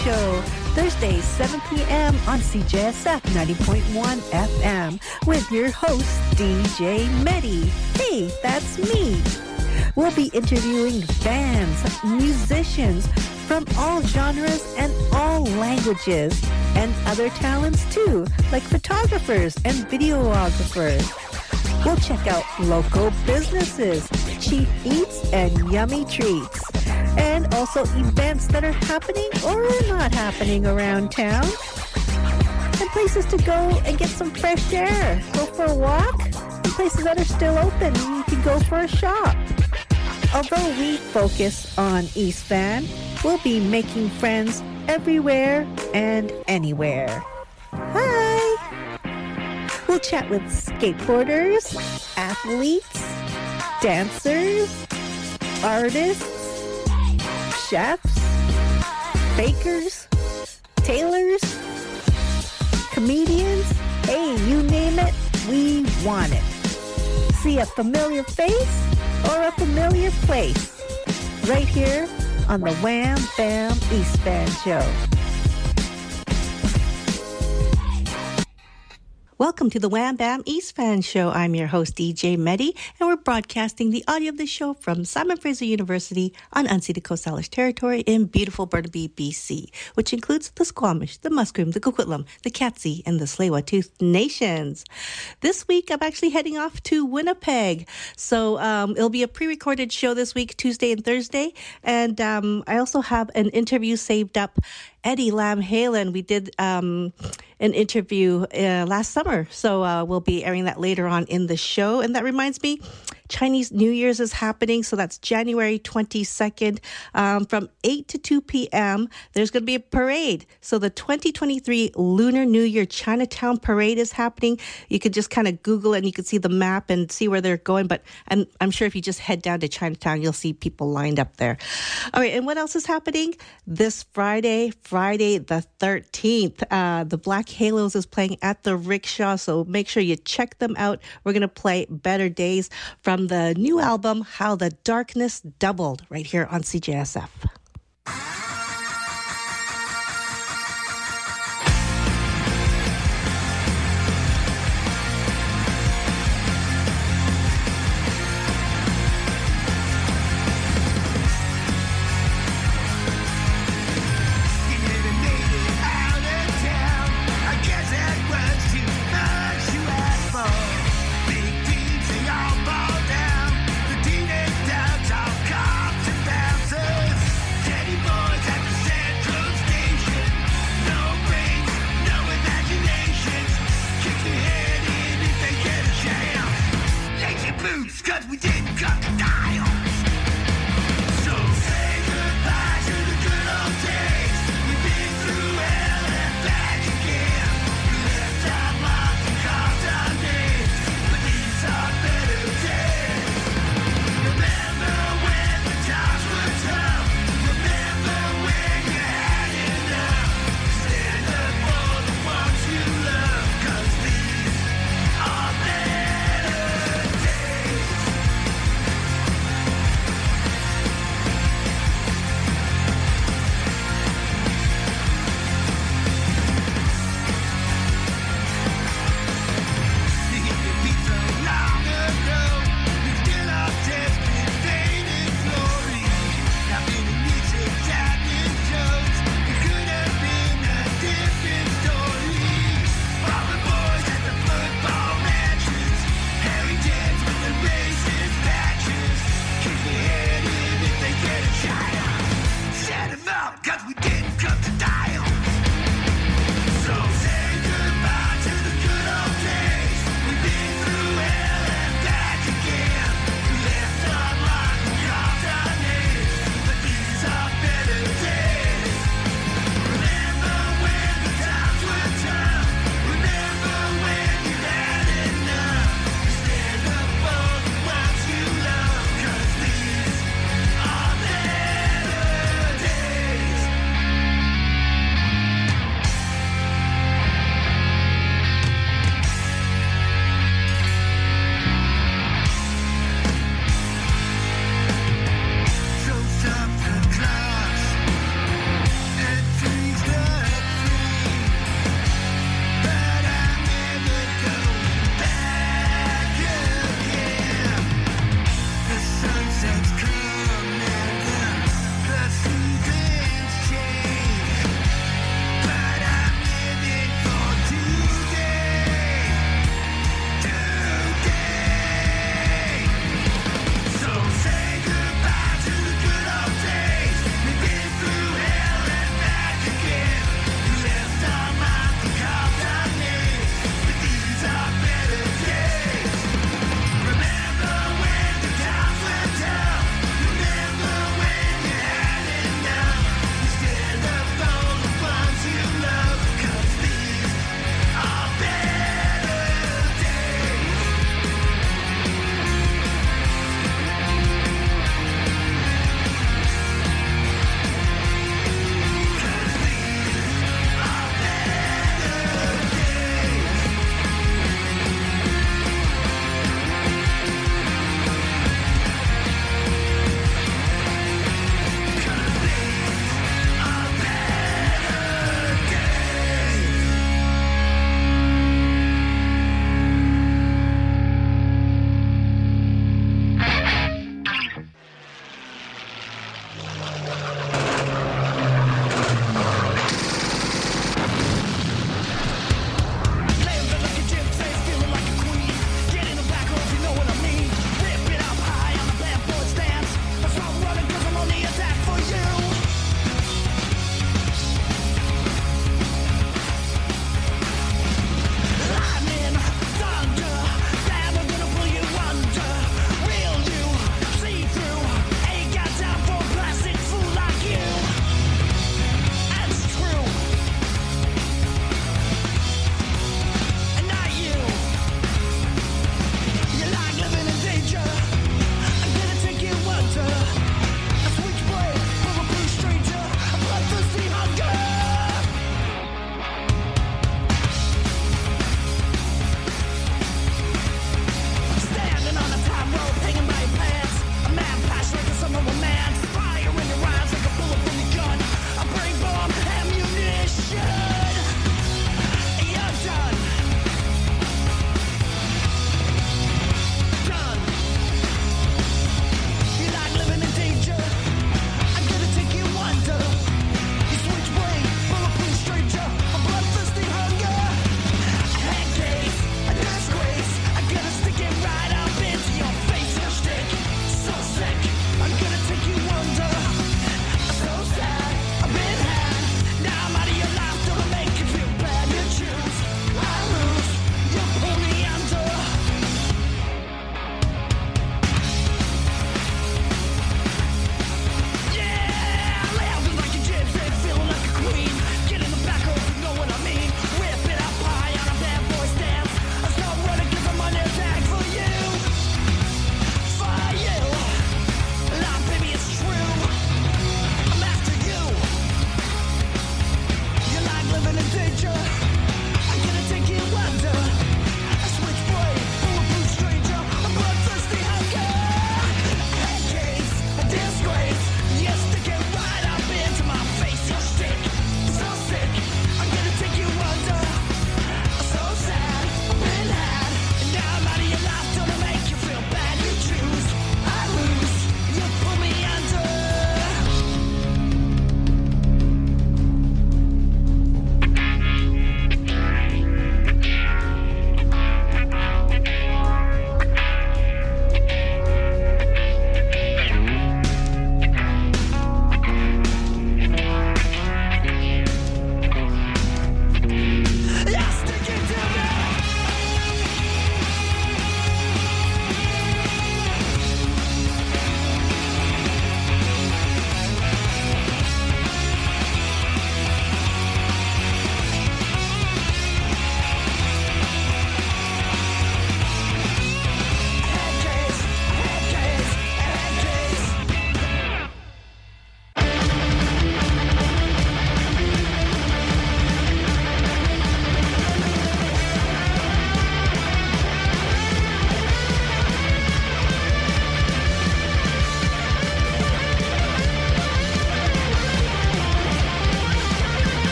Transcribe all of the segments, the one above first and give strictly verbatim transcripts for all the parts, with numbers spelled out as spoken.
Show, Thursdays, seven p.m. on C J S F ninety point one F M with your host, D J Medi. Hey, that's me. We'll be interviewing bands, musicians from all genres and all languages, and other talents too, like photographers and videographers. We'll check out local businesses, cheap eats, and yummy treats. And also events that are happening or not happening around town. And places to go and get some fresh air. Go for a walk. And places that are still open. You can go for a shop. Although we focus on East Van, we'll be making friends everywhere and anywhere. Hi! We'll chat with skateboarders, athletes, dancers, artists, chefs, bakers, tailors, comedians. Hey, you name it, we want it. See a familiar face or a familiar place right here on the Wham Bam East Van Show. Welcome to the Wham Bam East Fan Show. I'm your host, D J Medi, and we're broadcasting the audio of the show from Simon Fraser University on unceded Coast Salish territory in beautiful Burnaby, B C, which includes the Squamish, the Musqueam, the Coquitlam, the Katzie, and the Tsleil-Waututh nations. This week, I'm actually heading off to Winnipeg. So um, it'll be a pre-recorded show this week, Tuesday and Thursday. And um, I also have an interview saved up. Eddie Lam Halen, we did um, an interview uh, last summer, so uh, we'll be airing that later on in the show. And that reminds me, Chinese New Year's is happening, so that's January twenty-second um, from eight to two p.m. There's going to be a parade. So the twenty twenty-three Lunar New Year Chinatown Parade is happening. You could just kind of Google it and you could see the map and see where they're going. But I'm, I'm sure if you just head down to Chinatown, you'll see people lined up there. All right, and what else is happening? This Friday, Friday the thirteenth, uh, the Black Halos is playing at the Rickshaw, so make sure you check them out. We're going to play Better Days from the new album, How the Darkness Doubled, right here on C J S F. Down, the teenage doubts of cops and bouncers.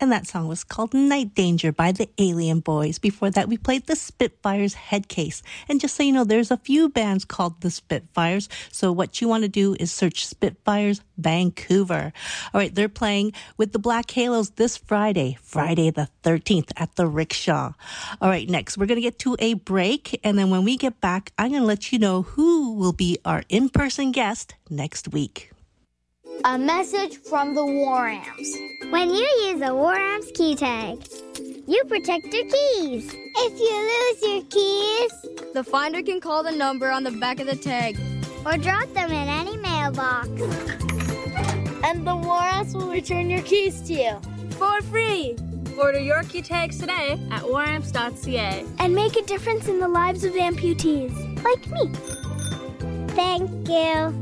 and that song was called Night Danger by the Alien Boys. Before that, we played the Spitfires Head Case. And just so you know, there's a few bands called the Spitfires, so what you want to do is search Spitfires Vancouver. All right, they're playing with the Black Halos this Friday, Friday the thirteenth at the Rickshaw. All right, next, we're going to get to a break, and then when we get back, I'm going to let you know who will be our in-person guest next week. A message from the War Amps. When you use a War Amps key tag, you protect your keys. If you lose your keys, the finder can call the number on the back of the tag or drop them in any mailbox. And the War Amps will return your keys to you for free. Order your key tags today at war amps dot c a and make a difference in the lives of amputees like me. Thank you.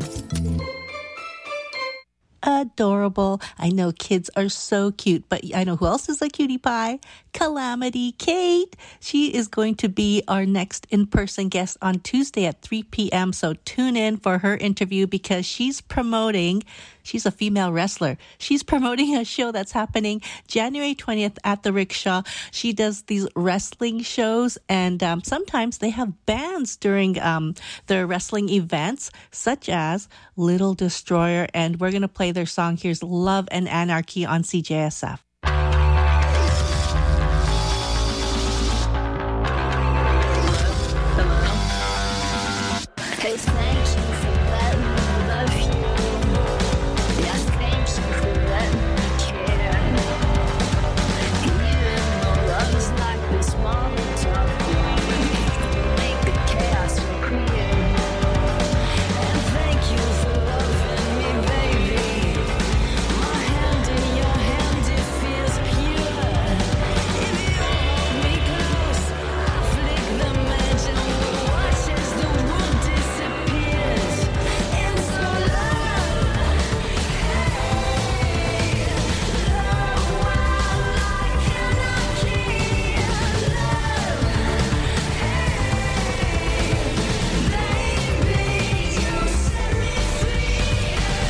Adorable. I know kids are so cute, but I know who else is a cutie pie? Calamity Kate. She is going to be our next in-person guest on Tuesday at three p.m. So tune in for her interview because she's promoting, she's a female wrestler. She's promoting a show that's happening January twentieth at the Rickshaw. She does these wrestling shows, and um, sometimes they have bands during um, their wrestling events, such as Little Destroyer. And we're going to play their song. Here's Love and Anarchy on C J S F. Hey, thank you for letting me love you. Yes, thank you for letting me care. Even though love is like this Molotov cocktail, make the chaos look real. And thank you for loving me, baby. My hand in your hand, it feels pure. If you hold me close, I flick the match and we'll watch as the wood disappears into love. Hey, love wild like anarchy. Love, hey, baby, you set me free.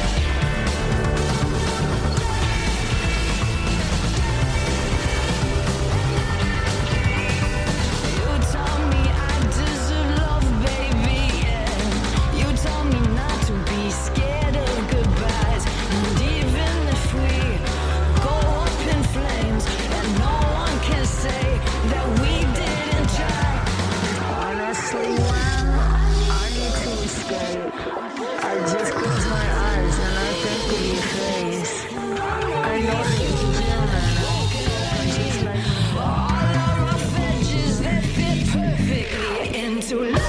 You told me I deserve love, baby, yeah. You told me not to be scared of goodbyes. And even if we go up in flames, and no one can say that we didn't try. Honestly, when I need to escape, I just close my eyes and I think of your face. I know that you're human, just like me. All of our edges that fit perfectly into love.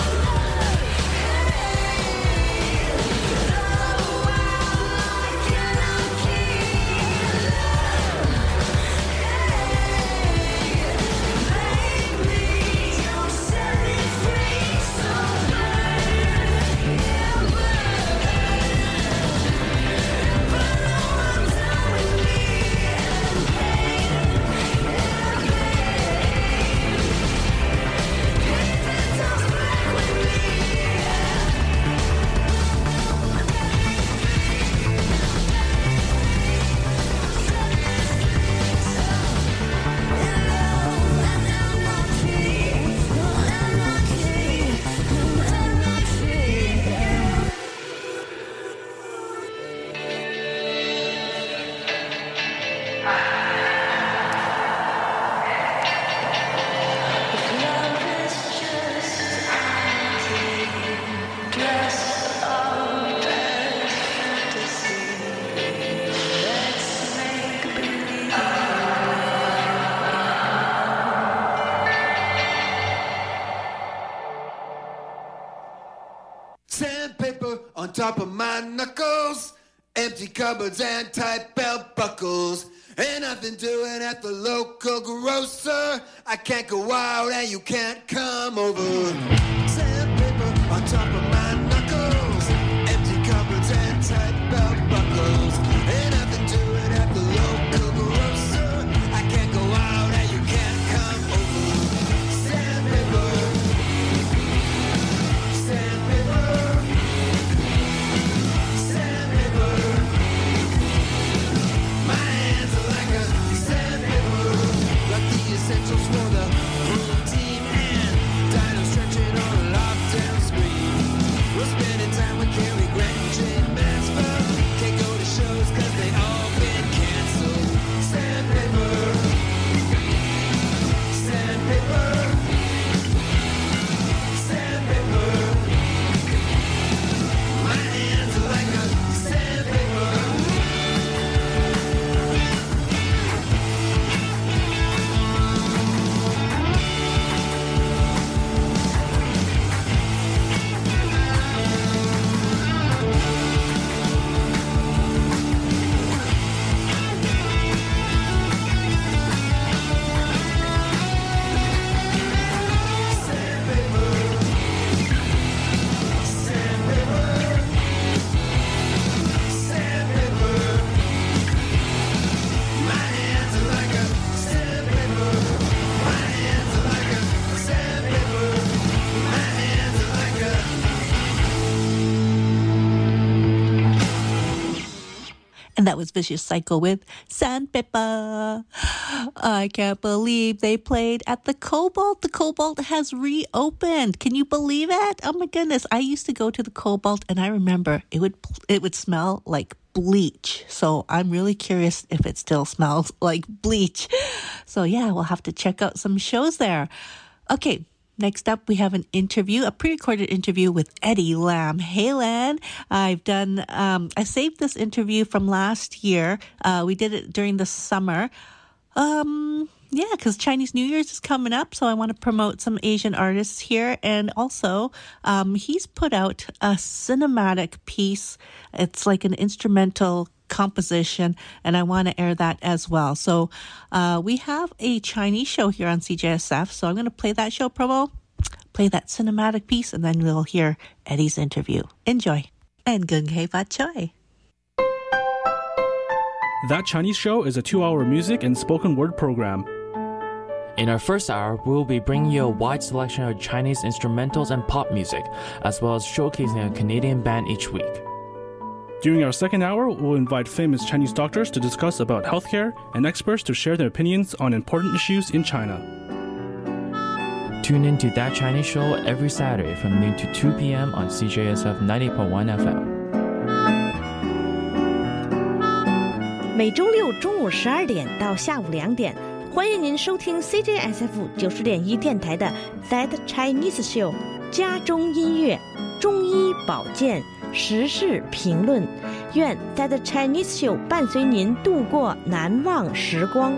Sandpaper on top of my knuckles, empty cupboards and tight belt buckles. Ain't nothing doing at the local grocer. I can't go out and you can't come over. Sandpaper on top of my knuckles, empty cupboards and tight belt buckles. Ain't nothing doing at the local grocer. I can't go out and you can't come over. Sandpaper, sandpaper, sandpaper. My hands are like a sandpaper. And that was Vicious Cycle with Sandpaper. I can't believe they played at the Cobalt. The Cobalt has reopened. Can you believe it? Oh my goodness. I used to go to the Cobalt and I remember it would it would smell like bleach. So I'm really curious if it still smells like bleach. So yeah, we'll have to check out some shows there. Okay. Next up, we have an interview, a pre-recorded interview with Eddie Lam. Hey, Lan. I've done, um, I saved this interview from last year. Uh, we did it during the summer. Um, yeah, because Chinese New Year's is coming up, so I want to promote some Asian artists here. And also, um, he's put out a cinematic piece. It's like an instrumental composition, and I want to air that as well. So uh, we have a Chinese show here on C J S F, so I'm going to play that show promo, play that cinematic piece, and then we'll hear Eddie's interview. Enjoy. And gung hei fa choi. That Chinese Show is a two-hour music and spoken word program. In our first hour, we will be bringing you a wide selection of Chinese instrumentals and pop music, as well as showcasing a Canadian band each week. During our second hour, we'll invite famous Chinese doctors to discuss about healthcare and experts to share their opinions on important issues in China. Tune in to That Chinese Show every Saturday from noon to two p.m. on C J S F ninety point one F M. 每周六中午十二点到下午两点，欢迎您收听 C J S F 九十点一电台的 That Chinese Show 家中音乐、中医保健、时事评论，愿 That Chinese Show 伴随您度过难忘时光。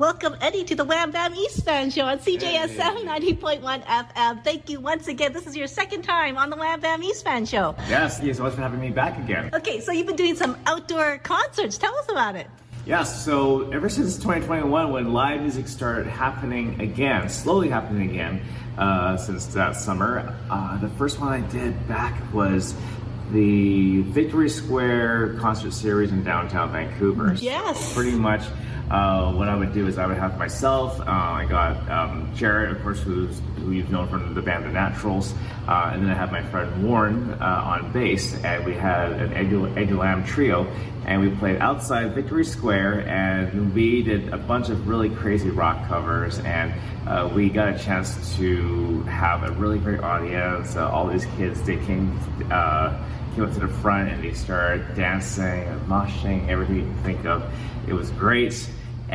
welcome Eddie to the Wham Bam East Fan Show on C J S M ninety point one F M. Thank you once again. This is your second time on the Wham Bam East Fan Show. Yes, thank you so much for having me back again. Okay, so you've been doing some outdoor concerts. Tell us about it. Yes, so ever since twenty twenty-one, when live music started happening again, slowly happening again, uh, since that summer, uh, the first one I did back was the Victory Square concert series in downtown Vancouver. Yes. So pretty much uh, what I would do is I would have myself, uh, I got um, Jared, of course, who's, who you've known from the band The Naturals, uh, and then I had my friend Warren uh, on bass, and we had an Eddie Lamb trio, and we played outside Victory Square, and we did a bunch of really crazy rock covers, and uh, we got a chance to have a really great audience. Uh, all these kids, they came uh, came up to the front and they started dancing and moshing, everything you can think of. It was great,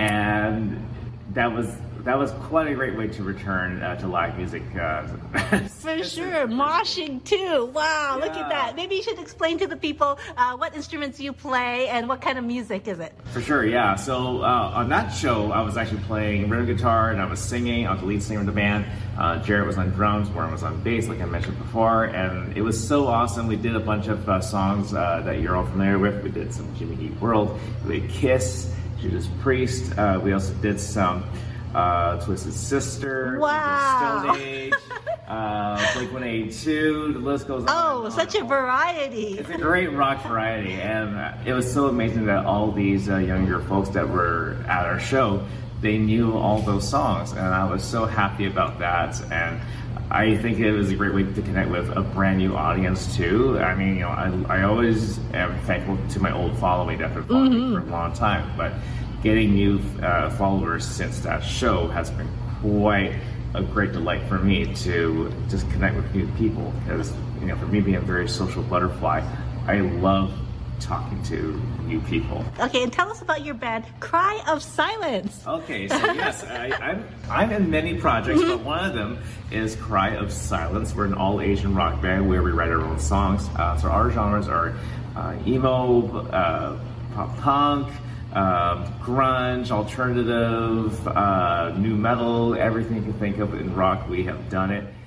and that was that was quite a great way to return uh, to live music. Uh, For sure, moshing too. Wow, Yeah. look at that. Maybe you should explain to the people uh, what instruments you play and what kind of music is it? For sure, yeah. So uh, on that show, I was actually playing rhythm guitar and I was singing. I was the lead singer of the band. Uh, Jared was on drums, Warren was on bass, like I mentioned before, and it was so awesome. We did a bunch of uh, songs uh, that you're all familiar with. We did some Jimmy Eat World, we did Kiss, Judas Priest. Uh, we also did some uh, Twisted Sister, Wow. Stone Age, uh, Blink one eighty-two. The list goes on. Oh, and on such and a on. variety. It's a great rock variety, and uh, it was so amazing that all these uh, younger folks that were at our show, they knew all those songs, and I was so happy about that. And I think it was a great way to connect with a brand new audience too. I mean, you know, I, I always am thankful to my old following that have been following Mm-hmm. me for a long time, but getting new uh, followers since that show has been quite a great delight for me to just connect with new people, because, you know, for me being a very social butterfly, I love talking to new people. Okay, and tell us about your band, Cry of Silence. Okay, so yes, I, I'm, I'm in many projects, but one of them is Cry of Silence. We're an all-Asian rock band where we write our own songs. Uh, so our genres are uh, emo, uh, pop punk, um, grunge, alternative, uh, new metal, everything you can think of in rock, we have done it.